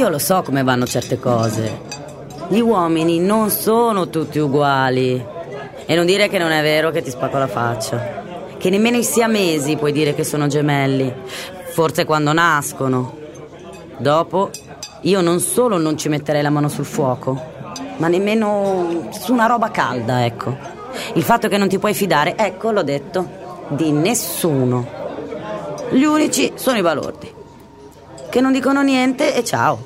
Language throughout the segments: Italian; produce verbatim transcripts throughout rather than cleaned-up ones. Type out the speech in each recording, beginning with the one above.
Io lo so come vanno certe cose. Gli uomini non sono tutti uguali. E non dire che non è vero che ti spacco la faccia. Che nemmeno i siamesi puoi dire che sono gemelli. Forse quando nascono. Dopo, io non solo non ci metterei la mano sul fuoco, ma nemmeno su una roba calda, ecco. Il fatto che non ti puoi fidare, ecco, l'ho detto, di nessuno. Gli unici sono i balordi, che non dicono niente e ciao.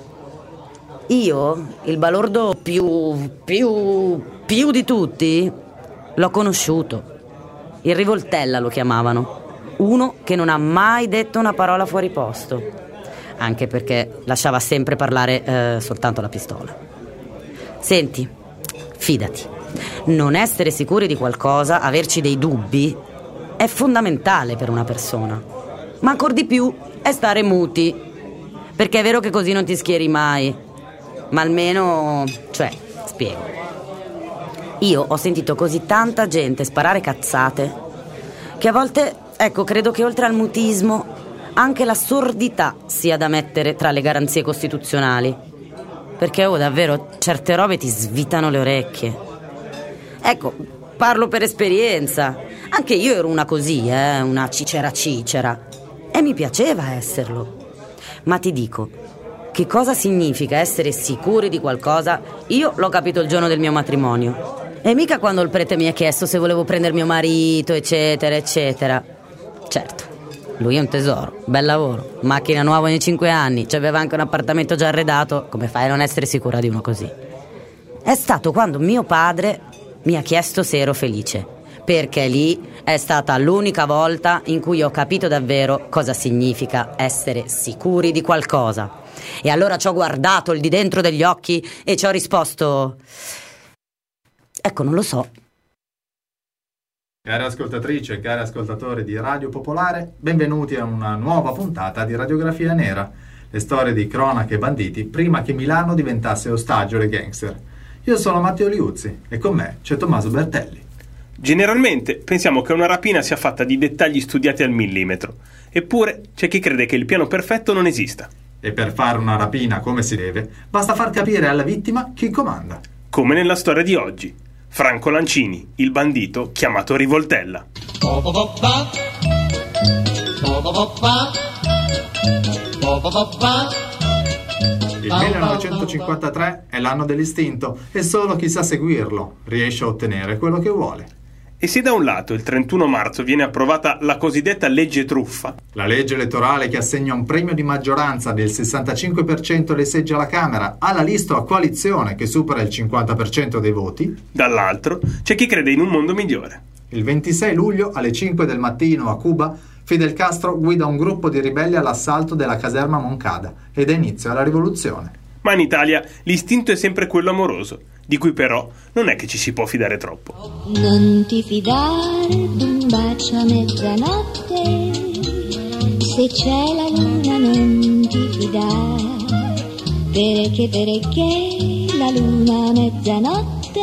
Io, il balordo più, più, più di tutti, l'ho conosciuto. Il rivoltella lo chiamavano. Uno che non ha mai detto una parola fuori posto, anche perché lasciava sempre parlare eh, soltanto la pistola. Senti, fidati, non essere sicuri di qualcosa, averci dei dubbi, è fondamentale per una persona. Ma ancor di più è stare muti, perché è vero che così non ti schieri mai, ma almeno, cioè, spiego. Io ho sentito così tanta gente sparare cazzate che a volte, ecco, credo che oltre al mutismo anche la sordità sia da mettere tra le garanzie costituzionali, perché oh, davvero certe robe ti svitano le orecchie. Ecco, parlo per esperienza. Anche io ero una così, eh, una cicera cicera, e mi piaceva esserlo. Ma ti dico, che cosa significa essere sicuri di qualcosa, io l'ho capito il giorno del mio matrimonio. E mica quando il prete mi ha chiesto se volevo prendere mio marito, eccetera, eccetera. Certo, lui è un tesoro, bel lavoro, macchina nuova ogni cinque anni, c'aveva anche un appartamento già arredato, come fai a non essere sicura di uno così? È stato quando mio padre mi ha chiesto se ero felice, perché lì è stata l'unica volta in cui ho capito davvero cosa significa essere sicuri di qualcosa. E allora ci ho guardato il di dentro degli occhi e ci ho risposto... Ecco, non lo so. Care ascoltatrici e cari ascoltatori di Radio Popolare, benvenuti a una nuova puntata di Radiografia Nera, le storie di cronache e banditi prima che Milano diventasse ostaggio dei gangster. Io sono Matteo Liuzzi e con me c'è Tommaso Bertelli. Generalmente pensiamo che una rapina sia fatta di dettagli studiati al millimetro, eppure c'è chi crede che il piano perfetto non esista. E per fare una rapina come si deve, basta far capire alla vittima chi comanda. Come nella storia di oggi. Franco Lancini, il bandito chiamato Rivoltella. Il millenovecentocinquantatré è l'anno dell'istinto e solo chi sa seguirlo riesce a ottenere quello che vuole. E se da un lato il trentuno marzo viene approvata la cosiddetta legge truffa, la legge elettorale che assegna un premio di maggioranza del sessantacinque per cento dei seggi alla Camera alla lista o coalizione che supera il cinquanta per cento dei voti, dall'altro c'è chi crede in un mondo migliore. Il ventisei luglio alle cinque del mattino a Cuba Fidel Castro guida un gruppo di ribelli all'assalto della caserma Moncada ed dà inizio alla rivoluzione. Ma in Italia l'istinto è sempre quello amoroso, di cui però non è che ci si può fidare troppo. Non ti fidare d'un bacio a mezzanotte, se c'è la luna non ti fidare, perché perché la luna a mezzanotte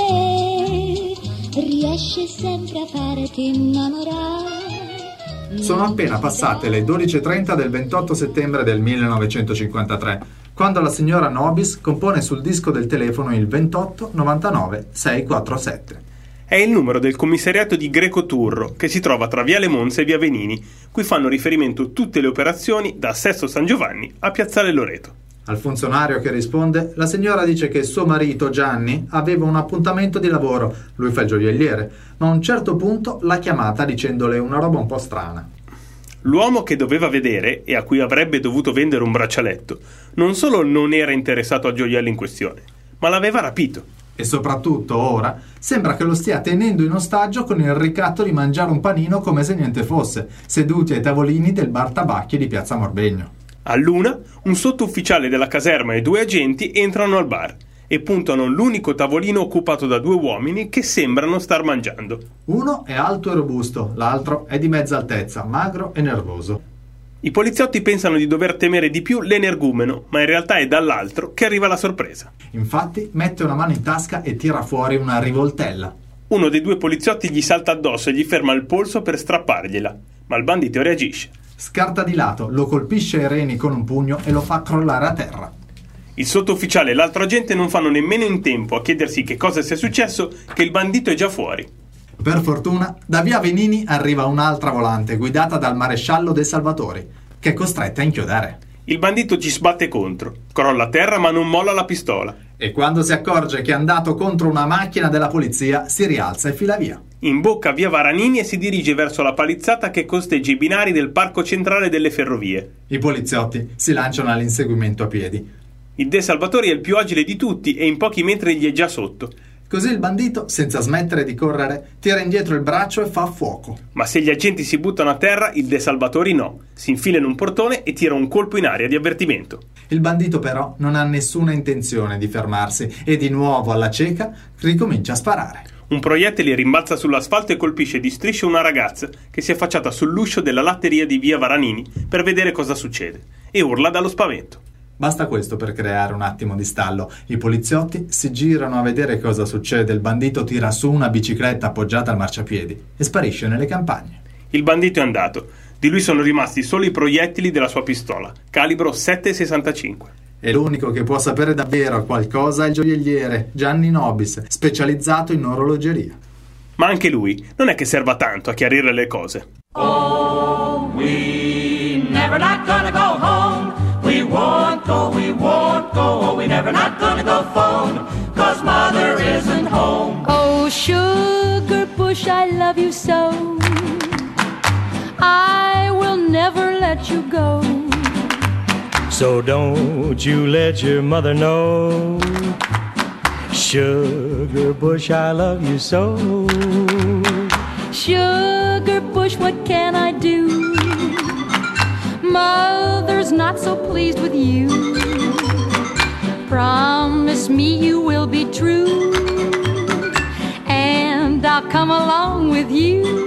riesce sempre a farti innamorare. Sono appena passate le dodici e trenta del ventotto settembre del millenovecentocinquantatré, quando la signora Nobis compone sul disco del telefono il ventotto novantanove seicentoquarantasette. È il numero del commissariato di Greco Turro, che si trova tra Viale Monza e Via Venini, cui fanno riferimento tutte le operazioni da Sesto San Giovanni a Piazzale Loreto. Al funzionario che risponde, la signora dice che suo marito Gianni aveva un appuntamento di lavoro, lui fa il gioielliere, ma a un certo punto l'ha chiamata dicendole una roba un po' strana. L'uomo che doveva vedere e a cui avrebbe dovuto vendere un braccialetto non solo non era interessato al gioiello in questione, ma l'aveva rapito. E soprattutto ora sembra che lo stia tenendo in ostaggio con il ricatto di mangiare un panino come se niente fosse, seduti ai tavolini del bar tabacchi di Piazza Morbegno. All'una, un sottufficiale della caserma e due agenti entrano al bar e puntano l'unico tavolino occupato da due uomini che sembrano star mangiando. Uno è alto e robusto, l'altro è di mezza altezza, magro e nervoso. I poliziotti pensano di dover temere di più l'energumeno, ma in realtà è dall'altro che arriva la sorpresa. Infatti mette una mano in tasca e tira fuori una rivoltella. Uno dei due poliziotti gli salta addosso e gli ferma il polso per strappargliela, ma il bandito reagisce. Scarta di lato, lo colpisce ai reni con un pugno e lo fa crollare a terra. Il sottufficiale e l'altro agente non fanno nemmeno in tempo a chiedersi che cosa sia successo che il bandito è già fuori. Per fortuna, da via Venini arriva un'altra volante guidata dal maresciallo De Salvatori, che è costretta a inchiodare. Il bandito ci sbatte contro, crolla a terra ma non molla la pistola. E quando si accorge che è andato contro una macchina della polizia, si rialza e fila via. Imbocca via Varanini e si dirige verso la palizzata che costeggia i binari del parco centrale delle ferrovie. I poliziotti si lanciano all'inseguimento a piedi. Il De Salvatori è il più agile di tutti e in pochi metri gli è già sotto. Così il bandito, senza smettere di correre, tira indietro il braccio e fa fuoco. Ma se gli agenti si buttano a terra, il De Salvatori no. Si infila in un portone e tira un colpo in aria di avvertimento. Il bandito però non ha nessuna intenzione di fermarsi e di nuovo alla cieca ricomincia a sparare. Un proiettile rimbalza sull'asfalto e colpisce di striscio una ragazza che si è affacciata sull'uscio della latteria di via Varanini per vedere cosa succede e urla dallo spavento. Basta questo per creare un attimo di stallo. I poliziotti si girano a vedere cosa succede. Il bandito tira su una bicicletta appoggiata al marciapiedi e sparisce nelle campagne. Il bandito è andato. Di lui sono rimasti solo i proiettili della sua pistola, calibro sette virgola sessantacinque. E l'unico che può sapere davvero qualcosa è il gioielliere Gianni Nobis, specializzato in orologeria. Ma anche lui non è che serva tanto a chiarire le cose. Oh, we never not gonna go home. We won't go, we won't go, oh, we never not gonna go phone, 'cause mother isn't home. Oh, sugar bush, I love you so. I will never let you go. So don't you let your mother know. Sugar bush, I love you so. Sugar bush, what can I do? Mother's not so pleased with you. Promise me you will be true, and I'll come along with you.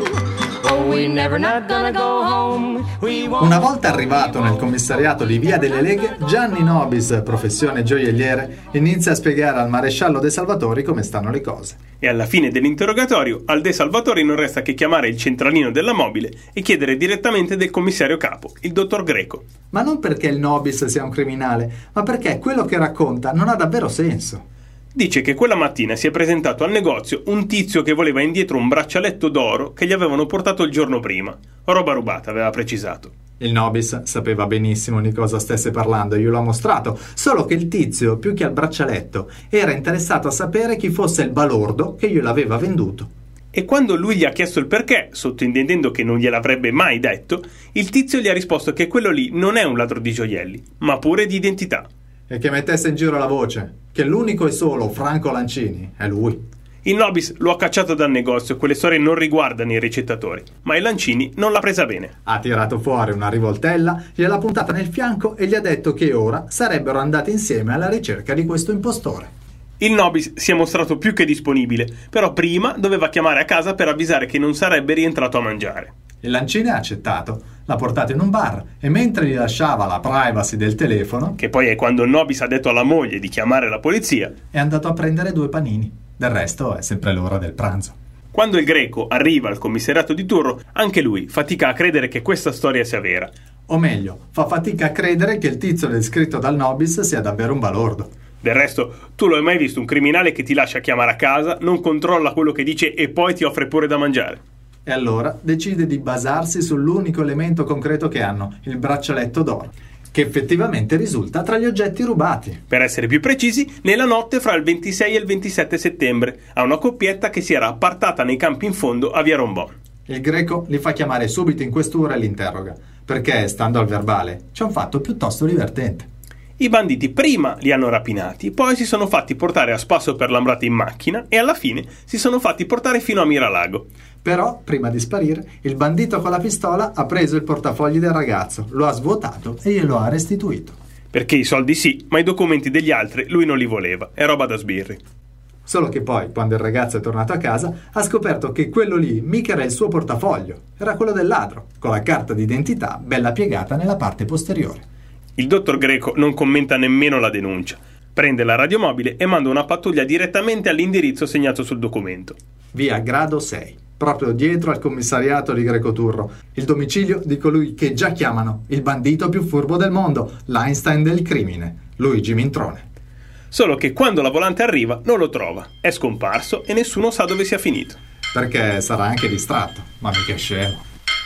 Oh, we never not gonna go home. We won't. Una volta arrivato nel commissariato di Via delle Leghe, Gianni Nobis, professione gioielliere, inizia a spiegare al maresciallo De Salvatori come stanno le cose. E alla fine dell'interrogatorio al De Salvatori non resta che chiamare il centralino della mobile e chiedere direttamente del commissario capo, il dottor Greco. Ma non perché il Nobis sia un criminale, ma perché quello che racconta non ha davvero senso. Dice che quella mattina si è presentato al negozio un tizio che voleva indietro un braccialetto d'oro che gli avevano portato il giorno prima. Roba rubata, aveva precisato. Il Nobis sapeva benissimo di cosa stesse parlando e glielo ha mostrato, solo che il tizio, più che al braccialetto, era interessato a sapere chi fosse il balordo che glielo aveva venduto. E quando lui gli ha chiesto il perché, sottointendendo che non gliel'avrebbe mai detto, il tizio gli ha risposto che quello lì non è un ladro di gioielli, ma pure di identità. E che mettesse in giro la voce, che l'unico e solo Franco Lancini è lui. Il Nobis lo ha cacciato dal negozio, quelle storie non riguardano i ricettatori, ma il Lancini non l'ha presa bene. Ha tirato fuori una rivoltella, gliel'ha puntata nel fianco e gli ha detto che ora sarebbero andati insieme alla ricerca di questo impostore. Il Nobis si è mostrato più che disponibile, però prima doveva chiamare a casa per avvisare che non sarebbe rientrato a mangiare. Il Lancini ha accettato, l'ha portato in un bar e mentre gli lasciava la privacy del telefono, che poi è quando il Nobis ha detto alla moglie di chiamare la polizia, è andato a prendere due panini. Del resto è sempre l'ora del pranzo. Quando il Greco arriva al commissariato di Turro, anche lui fatica a credere che questa storia sia vera. O meglio, fa fatica a credere che il tizio descritto dal Nobis sia davvero un balordo. Del resto, tu lo hai mai visto un criminale che ti lascia chiamare a casa, non controlla quello che dice e poi ti offre pure da mangiare? E allora decide di basarsi sull'unico elemento concreto che hanno, il braccialetto d'oro, che effettivamente risulta tra gli oggetti rubati. Per essere più precisi, nella notte fra il ventisei e il ventisette settembre, a una coppietta che si era appartata nei campi in fondo a via Rombon. Il Greco li fa chiamare subito in questura e li interroga, perché, stando al verbale, c'è un fatto piuttosto divertente. I banditi prima li hanno rapinati, poi si sono fatti portare a spasso per Lambrate in macchina e alla fine si sono fatti portare fino a Miralago. Però, prima di sparire, il bandito con la pistola ha preso il portafogli del ragazzo, lo ha svuotato e glielo ha restituito. Perché i soldi sì, ma i documenti degli altri lui non li voleva, è roba da sbirri. Solo che poi, quando il ragazzo è tornato a casa, ha scoperto che quello lì mica era il suo portafoglio, era quello del ladro, con la carta d'identità bella piegata nella parte posteriore. Il dottor Greco non commenta nemmeno la denuncia. Prende la radiomobile e manda una pattuglia direttamente all'indirizzo segnato sul documento. Via Grado sei, proprio dietro al commissariato di Greco Turro, il domicilio di colui che già chiamano il bandito più furbo del mondo, l'Einstein del crimine, Luigi Mintrone. Solo che quando la volante arriva non lo trova, è scomparso e nessuno sa dove sia finito. Perché sarà anche distratto, ma mica è scemo.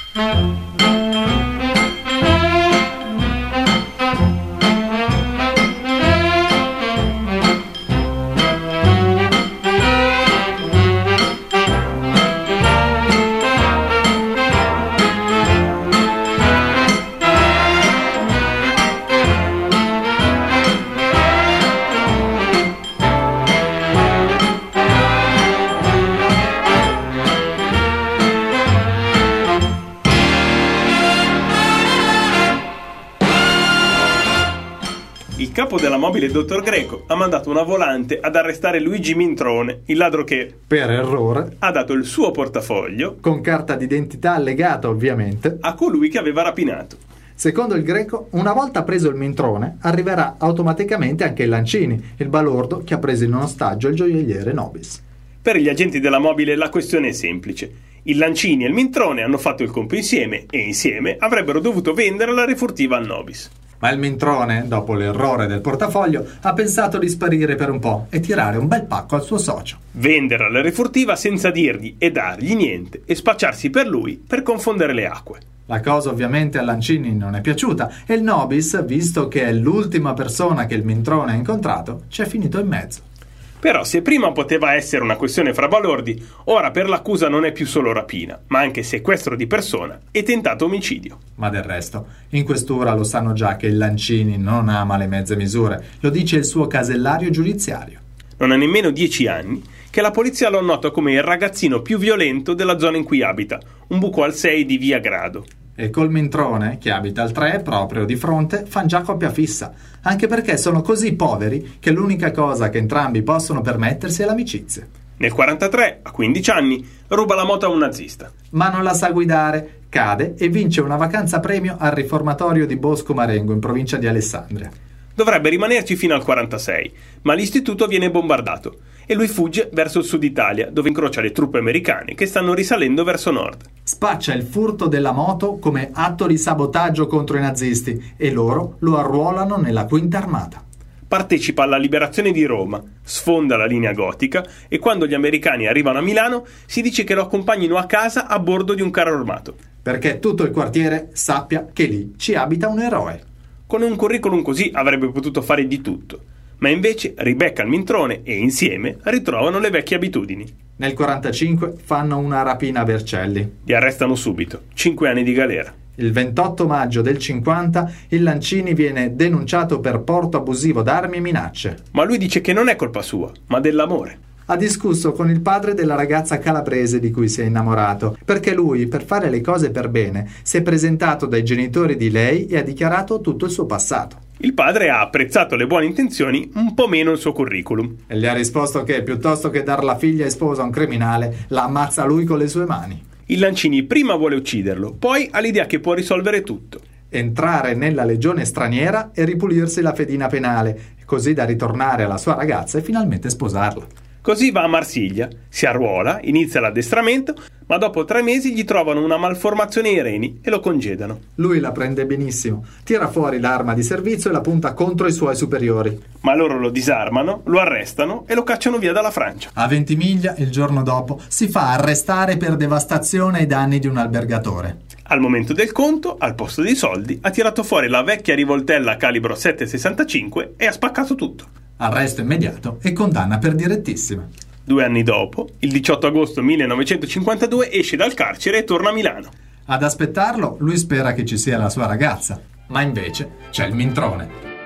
Il capo della mobile dottor Greco ha mandato una volante ad arrestare Luigi Mintrone, il ladro che, per errore, ha dato il suo portafoglio, con carta d'identità allegata ovviamente, a colui che aveva rapinato. Secondo il Greco, una volta preso il Mintrone, arriverà automaticamente anche il Lancini, il balordo che ha preso in ostaggio il gioielliere Nobis. Per gli agenti della mobile la questione è semplice. Il Lancini e il Mintrone hanno fatto il compito insieme e insieme avrebbero dovuto vendere la refurtiva al Nobis. Ma il Mintrone, dopo l'errore del portafoglio, ha pensato di sparire per un po' e tirare un bel pacco al suo socio. Vendere la refurtiva senza dirgli e dargli niente e spacciarsi per lui per confondere le acque. La cosa ovviamente a Lancini non è piaciuta e il Nobis, visto che è l'ultima persona che il Mintrone ha incontrato, ci è finito in mezzo. Però se prima poteva essere una questione fra balordi, ora per l'accusa non è più solo rapina, ma anche sequestro di persona e tentato omicidio. Ma del resto, in questura lo sanno già che il Lancini non ama le mezze misure, lo dice il suo casellario giudiziario. Non ha nemmeno dieci anni che la polizia lo nota come il ragazzino più violento della zona in cui abita, un buco al sei di via Grado. E col Mintrone, che abita al tre, proprio di fronte, fan già coppia fissa, anche perché sono così poveri che l'unica cosa che entrambi possono permettersi è l'amicizia. Nel quarantatré, a quindici anni, ruba la moto a un nazista. Ma non la sa guidare, cade e vince una vacanza premio al riformatorio di Bosco Marengo, in provincia di Alessandria. Dovrebbe rimanerci fino al quarantasei, ma l'istituto viene bombardato e lui fugge verso il sud Italia, dove incrocia le truppe americane che stanno risalendo verso nord. Spaccia il furto della moto come atto di sabotaggio contro i nazisti e loro lo arruolano nella quinta armata. Partecipa alla liberazione di Roma, sfonda la linea gotica e quando gli americani arrivano a Milano si dice che lo accompagnino a casa a bordo di un carro armato. Perché tutto il quartiere sappia che lì ci abita un eroe. Con un curriculum così avrebbe potuto fare di tutto, ma invece ribecca il Mintrone e insieme ritrovano le vecchie abitudini. Nel quarantacinque fanno una rapina a Vercelli. Li arrestano subito, cinque anni di galera. Il ventotto maggio del cinquanta il Lancini viene denunciato per porto abusivo d'armi e minacce. Ma lui dice che non è colpa sua, ma dell'amore. Ha discusso con il padre della ragazza calabrese di cui si è innamorato, perché lui, per fare le cose per bene, si è presentato dai genitori di lei e ha dichiarato tutto il suo passato. Il padre ha apprezzato le buone intenzioni, un po' meno il suo curriculum. E gli ha risposto che, piuttosto che dar la figlia in sposa a un criminale, la ammazza lui con le sue mani. Il Lancini prima vuole ucciderlo, poi ha l'idea che può risolvere tutto. Entrare nella legione straniera e ripulirsi la fedina penale, così da ritornare alla sua ragazza e finalmente sposarla. Così va a Marsiglia, si arruola, inizia l'addestramento, ma dopo tre mesi gli trovano una malformazione ai reni e lo congedano. Lui la prende benissimo, tira fuori l'arma di servizio e la punta contro i suoi superiori. Ma loro lo disarmano, lo arrestano e lo cacciano via dalla Francia. A Ventimiglia, il giorno dopo, si fa arrestare per devastazione ai danni di un albergatore. Al momento del conto, al posto dei soldi, ha tirato fuori la vecchia rivoltella calibro sette virgola sessantacinque e ha spaccato tutto. Arresto immediato e condanna per direttissima. Due anni dopo, il diciotto agosto millenovecentocinquantadue, esce dal carcere e torna a Milano. Ad aspettarlo, lui spera che ci sia la sua ragazza, ma invece c'è il Mintrone.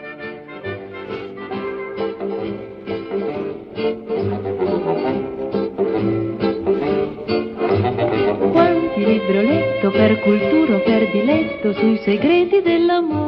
Quanti libri ho letto per cultura o per diletto sui segreti dell'amore.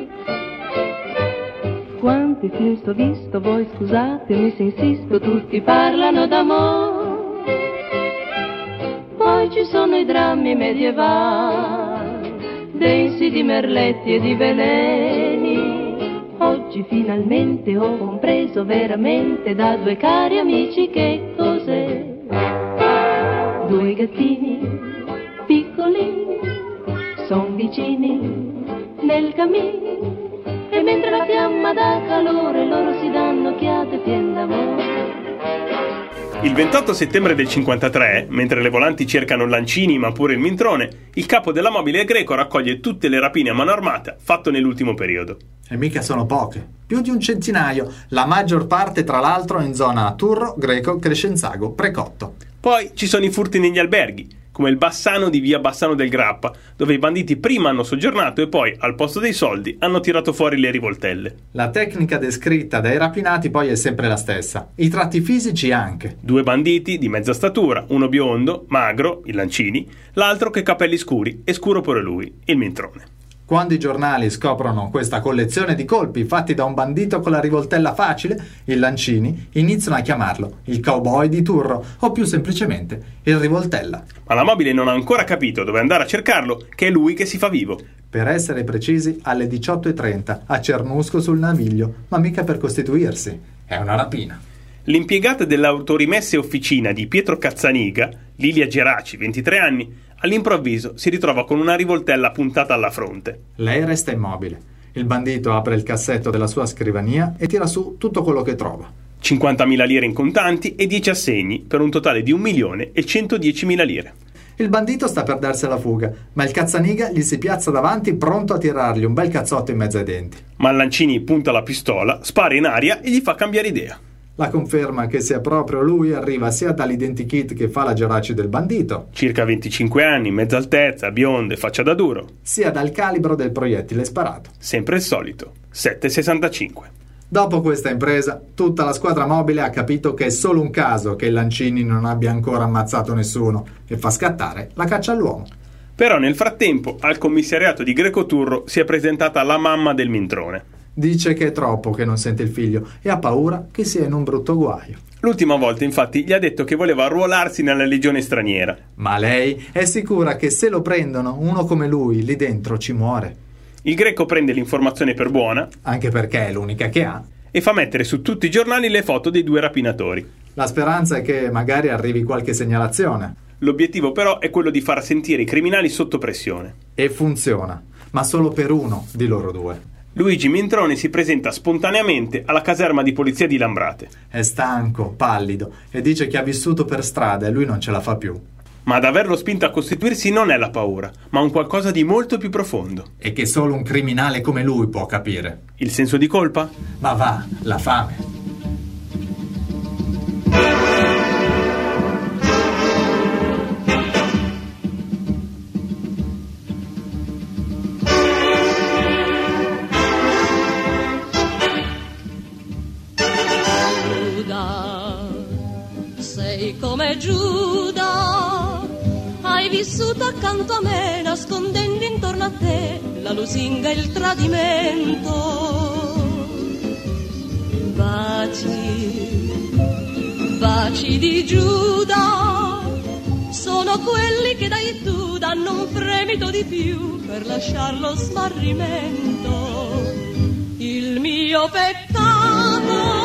Quanti film sto visto, voi scusatemi se insisto, tutti parlano d'amore. Poi ci sono i drammi medievali, densi di merletti e di veleni. Oggi finalmente ho compreso veramente da due cari amici che cos'è. Due gattini piccoli son vicini nel camino e mentre la fiamma clima da calore, loro si danno occhiate pien d'amore. Il ventotto settembre del cinquantatré, mentre le volanti cercano Lancini ma pure il Mintrone, il capo della mobile Greco raccoglie tutte le rapine a mano armata fatte nell'ultimo periodo. E mica sono poche, più di un centinaio, la maggior parte tra l'altro in zona Turro, Greco, Crescenzago, Precotto. Poi ci sono i furti negli alberghi, come il Bassano di via Bassano del Grappa, dove i banditi prima hanno soggiornato e poi, al posto dei soldi, hanno tirato fuori le rivoltelle. La tecnica descritta dai rapinati poi è sempre la stessa, i tratti fisici anche. Due banditi di mezza statura, uno biondo, magro, il Lancini, l'altro che capelli scuri e scuro pure lui, il Mintrone. Quando i giornali scoprono questa collezione di colpi fatti da un bandito con la rivoltella facile, il Lancini, iniziano a chiamarlo il cowboy di Turro o più semplicemente il rivoltella. Ma la mobile non ha ancora capito dove andare a cercarlo, che è lui che si fa vivo. Per essere precisi, alle diciotto e trenta a Cernusco sul Naviglio, ma mica per costituirsi. È una rapina. L'impiegata dell'autorimesse officina di Pietro Cazzaniga, Lilia Geraci, ventitré anni, all'improvviso si ritrova con una rivoltella puntata alla fronte. Lei resta immobile. Il bandito apre il cassetto della sua scrivania e tira su tutto quello che trova. cinquantamila lire in contanti e dieci assegni, per un totale di un milione e centodiecimila lire. Il bandito sta per darsi alla fuga, ma il Cazzaniga gli si piazza davanti pronto a tirargli un bel cazzotto in mezzo ai denti. Ma Lancini punta la pistola, spara in aria e gli fa cambiare idea. La conferma che sia proprio lui arriva sia dall'identikit che fa la Geraci del bandito, circa venticinque anni, mezza altezza, bionde, faccia da duro, sia dal calibro del proiettile sparato. Sempre il solito, sette virgola sessantacinque. Dopo questa impresa, tutta la squadra mobile ha capito che è solo un caso che il Lancini non abbia ancora ammazzato nessuno e fa scattare la caccia all'uomo. Però nel frattempo al commissariato di Greco Turro si è presentata la mamma del Mintrone. Dice che è troppo che non sente il figlio e ha paura che sia in un brutto guaio. L'ultima volta infatti gli ha detto che voleva arruolarsi nella legione straniera. Ma lei è sicura che se lo prendono uno come lui lì dentro ci muore. Il Greco prende l'informazione per buona, anche perché è l'unica che ha, e fa mettere su tutti i giornali le foto dei due rapinatori. La speranza è che magari arrivi qualche segnalazione. L'obiettivo però è quello di far sentire i criminali sotto pressione. E funziona, ma solo per uno di loro due. Luigi Mintrone si presenta spontaneamente alla caserma di polizia di Lambrate. È stanco, pallido e dice che ha vissuto per strada e lui non ce la fa più. Ma ad averlo spinto a costituirsi non è la paura, ma un qualcosa di molto più profondo. E che solo un criminale come lui può capire. Il senso di colpa? Ma va, la fame. Sei come Giuda, hai vissuto accanto a me, nascondendo intorno a te la lusinga e il tradimento. Baci, baci di Giuda, sono quelli che dai tu, danno un fremito di più per lasciar lo smarrimento. Il mio peccato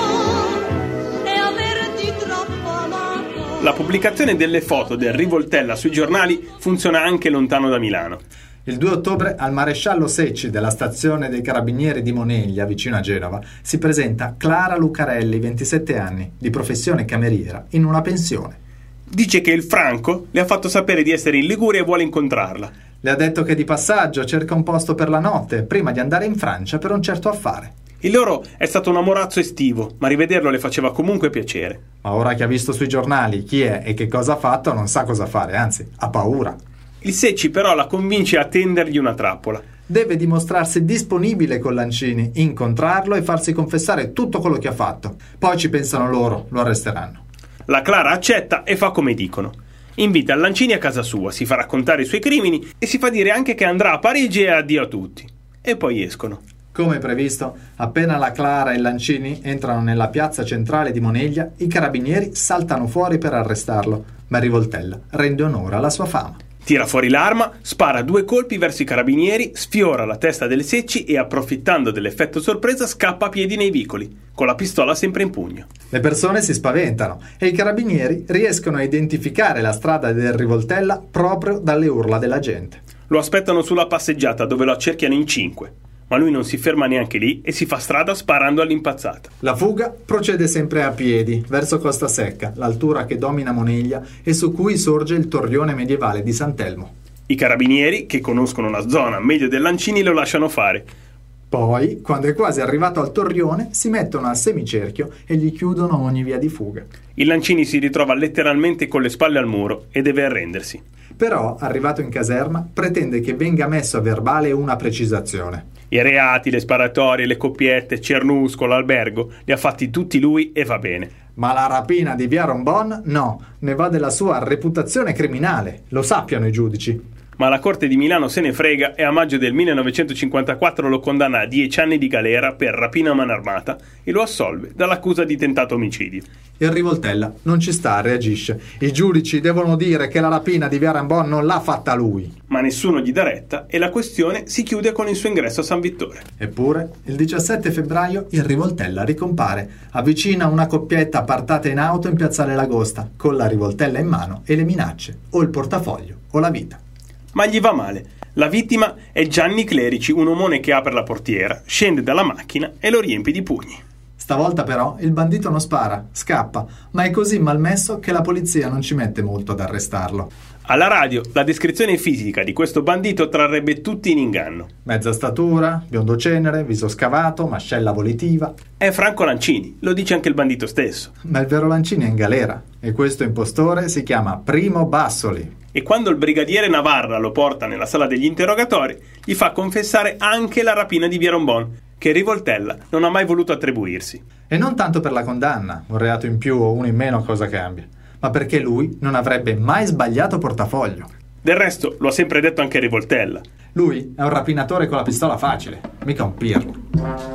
La pubblicazione delle foto del Rivoltella sui giornali funziona anche lontano da Milano. Il due ottobre al maresciallo Secci della stazione dei Carabinieri di Moneglia, vicino a Genova, si presenta Clara Lucarelli, ventisette anni, di professione cameriera, in una pensione. Dice che il Franco le ha fatto sapere di essere in Liguria e vuole incontrarla. Le ha detto che è di passaggio, cerca un posto per la notte, prima di andare in Francia per un certo affare. Il loro è stato un amorazzo estivo, ma rivederlo le faceva comunque piacere. Ma ora che ha visto sui giornali chi è e che cosa ha fatto, non sa cosa fare, anzi, ha paura. Il Secci però la convince a tendergli una trappola. Deve dimostrarsi disponibile con Lancini, incontrarlo e farsi confessare tutto quello che ha fatto. Poi ci pensano loro, lo arresteranno. La Clara accetta e fa come dicono. Invita Lancini a casa sua, si fa raccontare i suoi crimini e si fa dire anche che andrà a Parigi e addio a tutti. E poi escono. Come previsto, appena la Clara e Lancini entrano nella piazza centrale di Moneglia, i carabinieri saltano fuori per arrestarlo, ma Rivoltella rende onore alla sua fama. Tira fuori l'arma, spara due colpi verso i carabinieri, sfiora la testa del Secci e, approfittando dell'effetto sorpresa, scappa a piedi nei vicoli, con la pistola sempre in pugno. Le persone si spaventano e i carabinieri riescono a identificare la strada del Rivoltella proprio dalle urla della gente. Lo aspettano sulla passeggiata dove lo accerchiano in cinque. ma lui non si ferma neanche lì e si fa strada sparando all'impazzata. La fuga procede sempre a piedi, verso Costa Secca, l'altura che domina Moneglia e su cui sorge il torrione medievale di Sant'Elmo. I carabinieri, che conoscono la zona meglio del Lancini, lo lasciano fare. Poi, quando è quasi arrivato al torrione, si mettono a semicerchio e gli chiudono ogni via di fuga. Il Lancini si ritrova letteralmente con le spalle al muro e deve arrendersi. Però, arrivato in caserma, pretende che venga messo a verbale una precisazione. I reati, le sparatorie, le coppiette, Cernusco, l'albergo, li ha fatti tutti lui e va bene. Ma la rapina di via Rombon, no, ne va della sua reputazione criminale, lo sappiano i giudici. Ma la Corte di Milano se ne frega e a maggio del millenovecentocinquantaquattro lo condanna a dieci anni di galera per rapina a mano armata e lo assolve dall'accusa di tentato omicidio. Il Rivoltella non ci sta, reagisce. I giudici devono dire che la rapina di via Rombon non l'ha fatta lui. Ma nessuno gli dà retta e la questione si chiude con il suo ingresso a San Vittore. Eppure, il diciassette febbraio il Rivoltella ricompare, avvicina una coppietta appartata in auto in piazzale Lagosta, con la rivoltella in mano e le minacce, o il portafoglio o la vita. Ma gli va male. La vittima è Gianni Clerici, un omone che apre la portiera, scende dalla macchina e lo riempie di pugni. Stavolta però il bandito non spara, scappa, ma è così malmesso che la polizia non ci mette molto ad arrestarlo. Alla radio la descrizione fisica di questo bandito trarrebbe tutti in inganno. Mezza statura, biondo cenere, viso scavato, mascella volitiva. È Franco Lancini, lo dice anche il bandito stesso. Ma il vero Lancini è in galera e questo impostore si chiama Primo Bassoli. E quando il brigadiere Navarra lo porta nella sala degli interrogatori, gli fa confessare anche la rapina di via Rombon, che Rivoltella non ha mai voluto attribuirsi. E non tanto per la condanna, un reato in più o uno in meno cosa cambia, ma perché lui non avrebbe mai sbagliato portafoglio. Del resto lo ha sempre detto anche Rivoltella. Lui è un rapinatore con la pistola facile, mica un pirlo.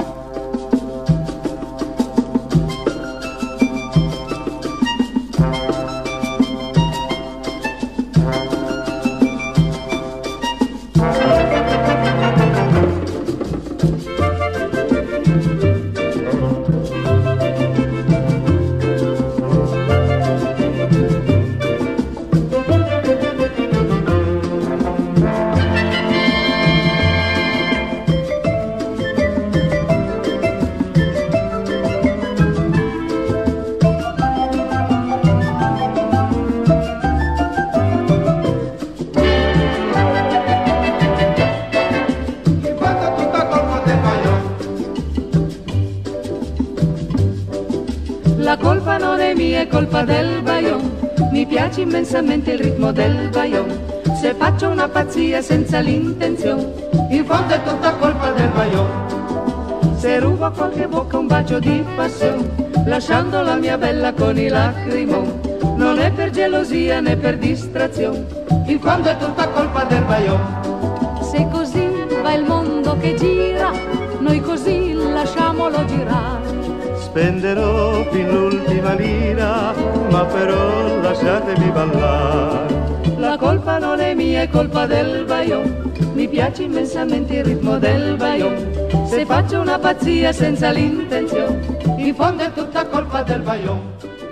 La colpa non è mia, è colpa del Bayon. Mi piace immensamente il ritmo del Bayon. Se faccio una pazzia senza l'intenzione, in fondo è tutta colpa del Bayon. Se rubo a qualche bocca un bacio di passione, lasciando la mia bella con i lacrimoni, non è per gelosia né per distrazione, in fondo è tutta colpa del Bayon. Se così va il mondo che gira, noi così lasciamolo girare. Spenderò fin l'ultima lira, ma però lasciatemi ballare. La colpa non è mia, è colpa del Bayon. Mi piace immensamente il ritmo del Bayon. Se faccio una pazzia senza l'intenzione, in fondo è tutta colpa del Bayon.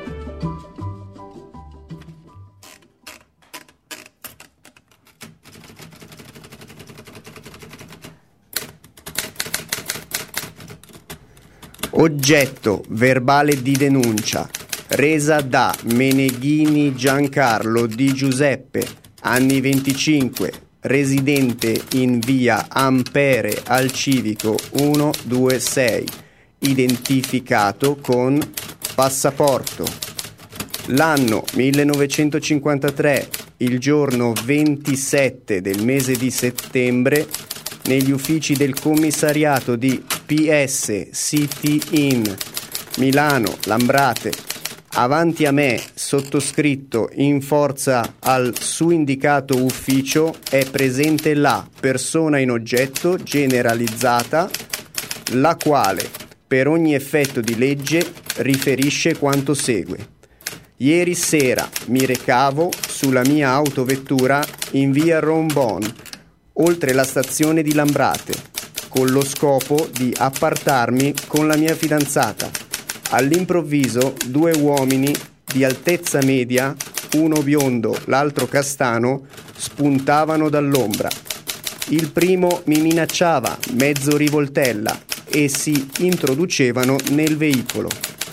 Oggetto verbale di denuncia resa da Meneghini Giancarlo Di Giuseppe, anni venticinque, residente in via Ampere al Civico centoventisei, identificato con passaporto. L'anno millenovecentocinquantatré, il giorno ventisette del mese di settembre, negli uffici del commissariato di P S City Inn, Milano, Lambrate, avanti a me, sottoscritto in forza al su indicato ufficio, è presente la persona in oggetto generalizzata, la quale, per ogni effetto di legge, riferisce quanto segue. Ieri sera mi recavo sulla mia autovettura in via Rombon, oltre la stazione di Lambrate, con lo scopo di appartarmi con la mia fidanzata. All'improvviso due uomini di altezza media, uno biondo, l'altro castano, spuntavano dall'ombra. Il primo mi minacciava, mezzo rivoltella, e si introducevano nel veicolo.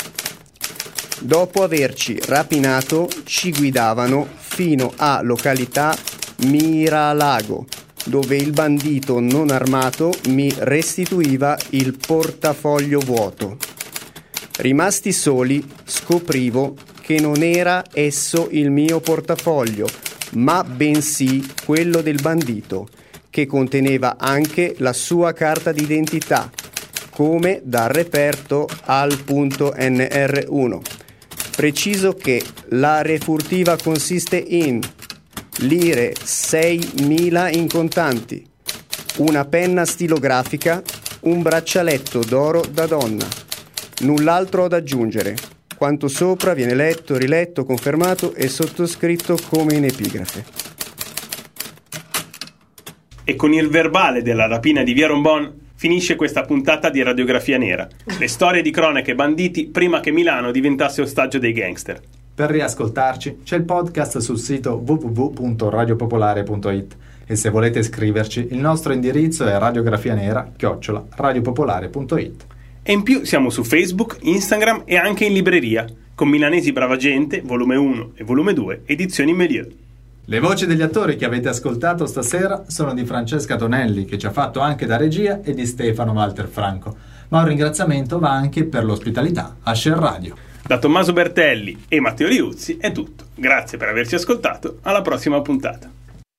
Dopo averci rapinato, ci guidavano fino a località Miralago, dove il bandito non armato mi restituiva il portafoglio vuoto. Rimasti soli, scoprivo che non era esso il mio portafoglio, ma bensì quello del bandito, che conteneva anche la sua carta d'identità, come dal reperto al punto N R uno. Preciso che la refurtiva consiste in lire seimila in contanti, una penna stilografica, un braccialetto d'oro da donna. Null'altro ho da aggiungere. Quanto sopra viene letto, riletto, confermato e sottoscritto come in epigrafe. E con il verbale della rapina di Via Rombon finisce questa puntata di Radiografia Nera. Le storie di cronache e banditi prima che Milano diventasse ostaggio dei gangster. Per riascoltarci c'è il podcast sul sito w w w punto radio popolare punto it e se volete scriverci il nostro indirizzo è radiografianera chiocciola radiopopolare punto it. E in più siamo su Facebook, Instagram e anche in libreria, con Milanesi Brava Gente, volume uno e volume due, edizioni Milieu. Le voci degli attori che avete ascoltato stasera sono di Francesca Tonelli, che ci ha fatto anche da regia, e di Stefano Walter Franco. Ma un ringraziamento va anche per l'ospitalità a Share Radio. Da Tommaso Bertelli e Matteo Liuzzi è tutto. Grazie per averci ascoltato, alla prossima puntata.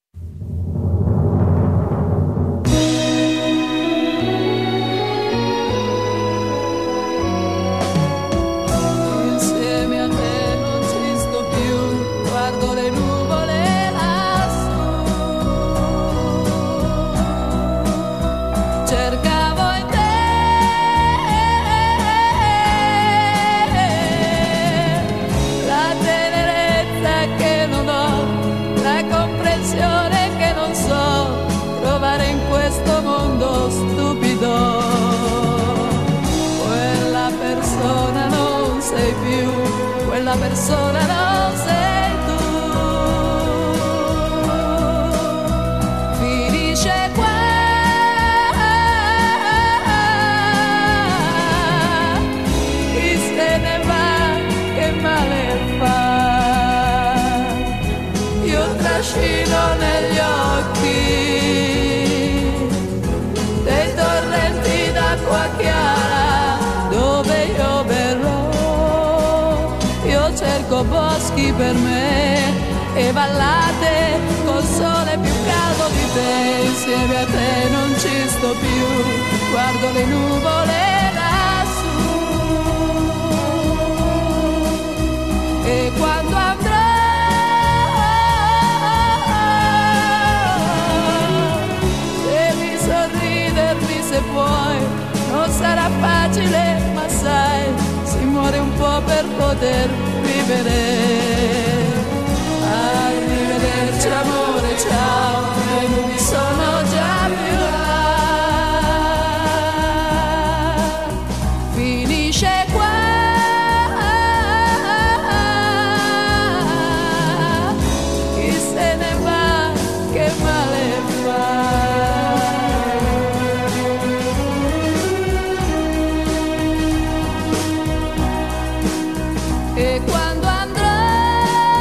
La persona non sei tu, finisce qua, chi se ne va, che male fa, io trascino negli occhi dei torrenti d'acqua chiara, dove io verrò. Cerco boschi per me e vallate col sole più caldo di te. Insieme a te non ci sto più, guardo le nuvole lassù e quando andrò devi sorridermi se puoi. Non sarà facile, ma sai, si muore un po' per poter vivere.